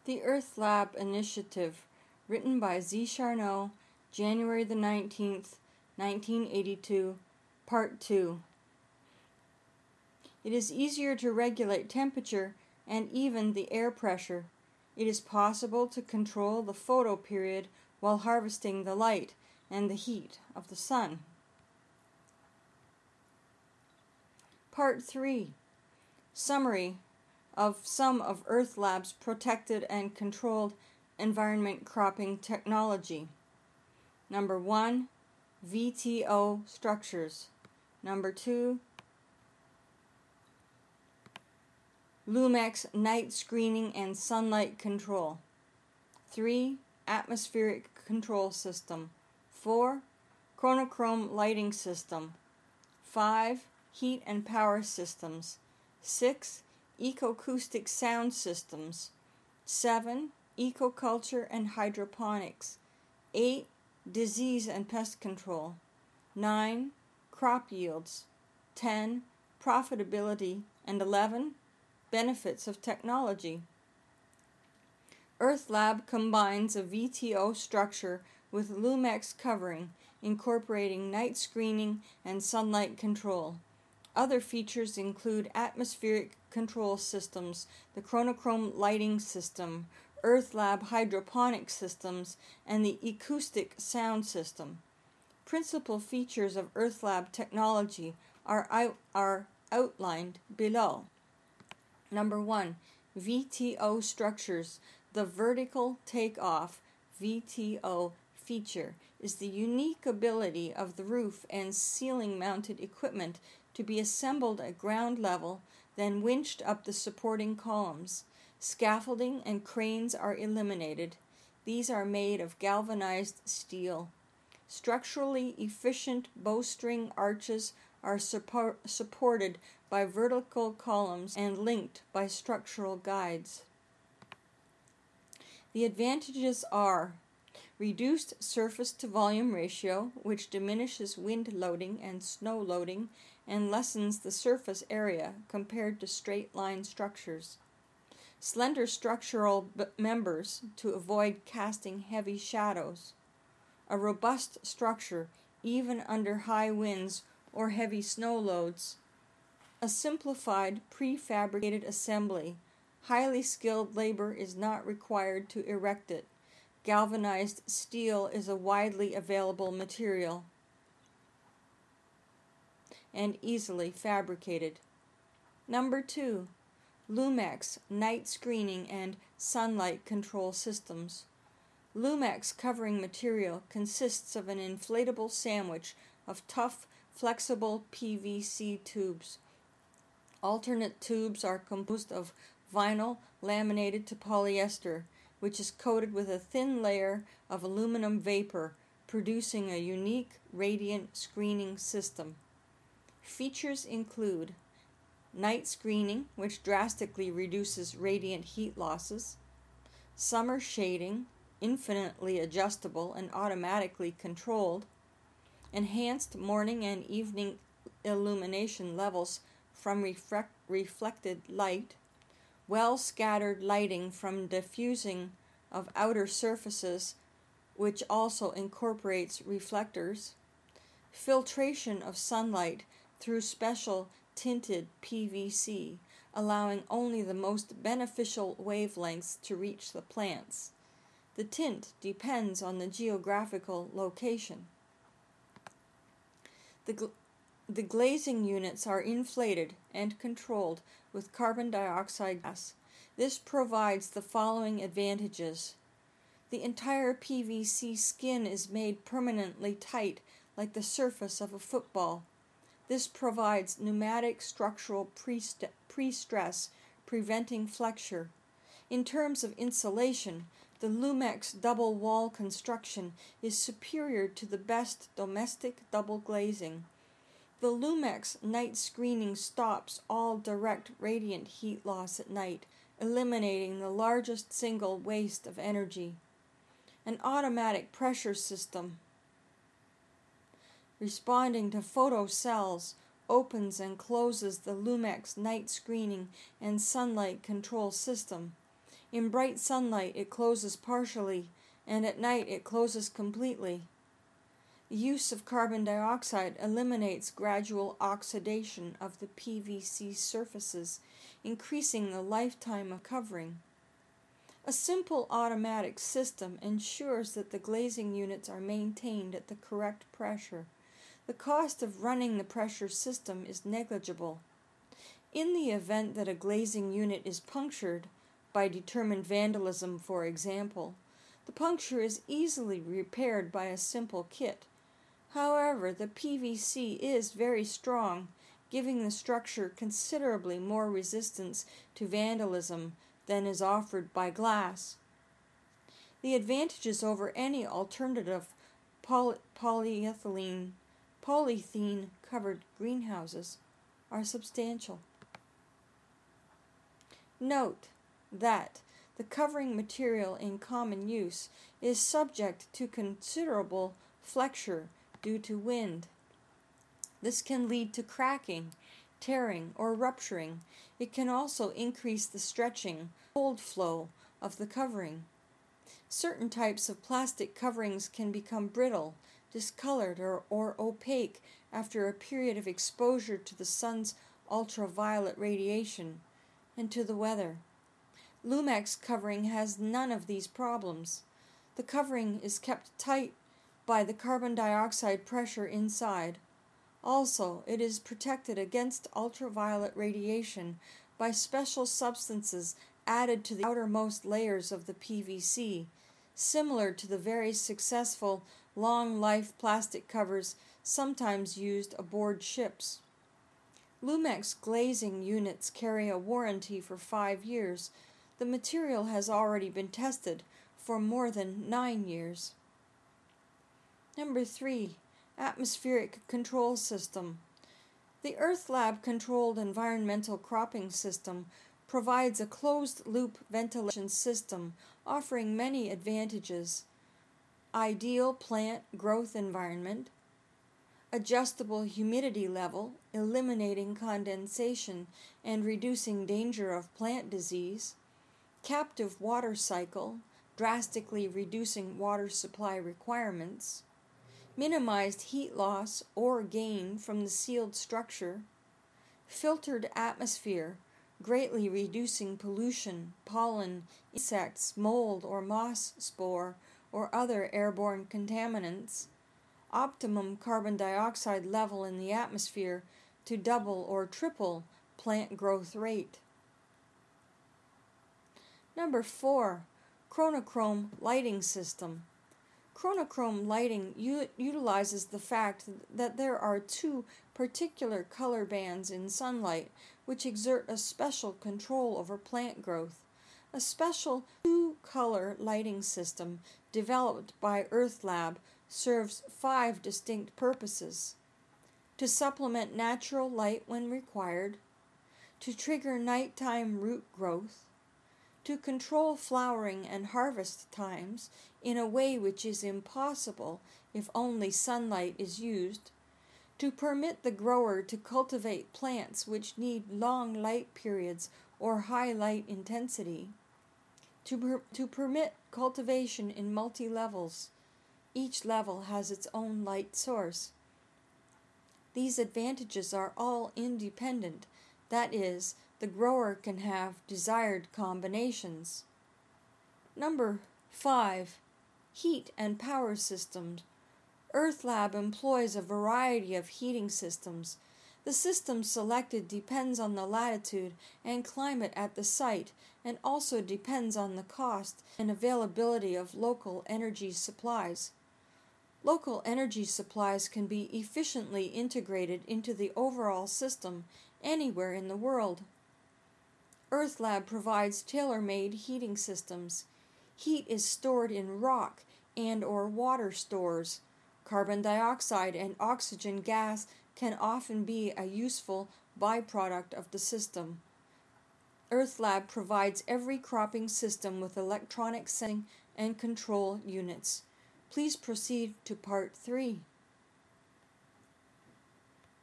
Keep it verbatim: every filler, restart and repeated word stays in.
The Earth Lab Initiative, written by Z. Charnow, January the nineteenth, nineteen eighty-two, Part two. It is easier to regulate temperature and even the air pressure. It is possible to control the photoperiod while harvesting the light and the heat of the sun. Part three. Summary of some of Earth Lab's protected and controlled environment cropping technology. Number one, V T O structures. Number two, Lumex night screening and sunlight control. Three, atmospheric control system. Four, chronochrome lighting system. Five, heat and power systems. Six, ecoacoustic sound systems. Seven, ecoculture and hydroponics. Eight, disease and pest control. Nine, crop yields. Ten, profitability. And eleven, benefits of technology. Earth Lab combines a V T O structure with Lumex covering, incorporating night screening and sunlight control. Other features include atmospheric control systems, the chronochrome lighting system, Earth Lab hydroponic systems, and the acoustic sound system. Principal features of Earth Lab technology are, out, are outlined below. Number one, V T O structures. The vertical takeoff V T O feature is the unique ability of the roof and ceiling mounted equipment to be assembled at ground level, then winched up the supporting columns. Scaffolding and cranes are eliminated. These are made of galvanized steel. Structurally efficient bowstring arches are support, supported by vertical columns and linked by structural guides. The advantages are reduced surface to volume ratio, which diminishes wind loading and snow loading and lessens the surface area compared to straight line structures. Slender structural b- members to avoid casting heavy shadows. A robust structure even under high winds or heavy snow loads. A simplified prefabricated assembly. Highly skilled labor is not required to erect it. Galvanized steel is a widely available material and easily fabricated. Number two, Lumex night screening and sunlight control systems. Lumex covering material consists of an inflatable sandwich of tough, flexible P V C tubes. Alternate tubes are composed of vinyl laminated to polyester, which is coated with a thin layer of aluminum vapor, producing a unique radiant screening system. Features include night screening, which drastically reduces radiant heat losses, summer shading, infinitely adjustable and automatically controlled, enhanced morning and evening illumination levels from reflect- reflected light, well-scattered lighting from diffusing of outer surfaces, which also incorporates reflectors, filtration of sunlight through special tinted P V C, allowing only the most beneficial wavelengths to reach the plants. The tint depends on the geographical location. The, gl- the glazing units are inflated and controlled with carbon dioxide gas. This provides the following advantages. The entire P V C skin is made permanently tight like the surface of a football. This provides pneumatic structural pre-st- pre-stress, preventing flexure. In terms of insulation, the Lumex double wall construction is superior to the best domestic double glazing. The Lumex night screening stops all direct radiant heat loss at night, eliminating the largest single waste of energy. An automatic pressure system responding to photocells opens and closes the Lumex night screening and sunlight control system. In bright sunlight it closes partially, and at night it closes completely. The use of carbon dioxide eliminates gradual oxidation of the P V C surfaces, increasing the lifetime of covering. A simple automatic system ensures that the glazing units are maintained at the correct pressure. The cost of running the pressure system is negligible. In the event that a glazing unit is punctured, by determined vandalism for example, the puncture is easily repaired by a simple kit. However, the P V C is very strong, giving the structure considerably more resistance to vandalism than is offered by glass. The advantages over any alternative poly- polyethylene, polythene covered greenhouses are substantial. Note that the covering material in common use is subject to considerable flexure due to wind. This can lead to cracking, tearing, or rupturing. It can also increase the stretching, cold flow of the covering. Certain types of plastic coverings can become brittle, discolored, or, or opaque after a period of exposure to the sun's ultraviolet radiation and to the weather. Lumex covering has none of these problems. The covering is kept tight by the carbon dioxide pressure inside. Also, it is protected against ultraviolet radiation by special substances added to the outermost layers of the P V C, similar to the very successful long-life plastic covers sometimes used aboard ships. Lumex glazing units carry a warranty for five years. The material has already been tested for more than nine years. Number three, atmospheric control system. The EarthLab controlled environmental cropping system provides a closed-loop ventilation system offering many advantages. Ideal plant growth environment, adjustable humidity level, eliminating condensation and reducing danger of plant disease, captive water cycle, drastically reducing water supply requirements, minimized heat loss or gain from the sealed structure, filtered atmosphere, greatly reducing pollution, pollen, insects, mold or moss spore, or other airborne contaminants, optimum carbon dioxide level in the atmosphere to double or triple plant growth rate. Number four, chronochrome lighting system. Chronochrome lighting u- utilizes the fact that there are two particular color bands in sunlight which exert a special control over plant growth. A special two-color lighting system developed by EarthLab serves five distinct purposes: to supplement natural light when required, to trigger nighttime root growth, to control flowering and harvest times in a way which is impossible if only sunlight is used, to permit the grower to cultivate plants which need long light periods or high light intensity, to, per- to permit cultivation in multi-levels. Each level has its own light source. These advantages are all independent, that is, the grower can have desired combinations. Number five, heat and power systems. EarthLab employs a variety of heating systems. The system selected depends on the latitude and climate at the site and also depends on the cost and availability of local energy supplies. Local energy supplies can be efficiently integrated into the overall system anywhere in the world. EarthLab provides tailor-made heating systems. Heat is stored in rock and or water stores. Carbon dioxide and oxygen gas can often be a useful byproduct of the system. EarthLab provides every cropping system with electronic sensing and control units. Please proceed to part three.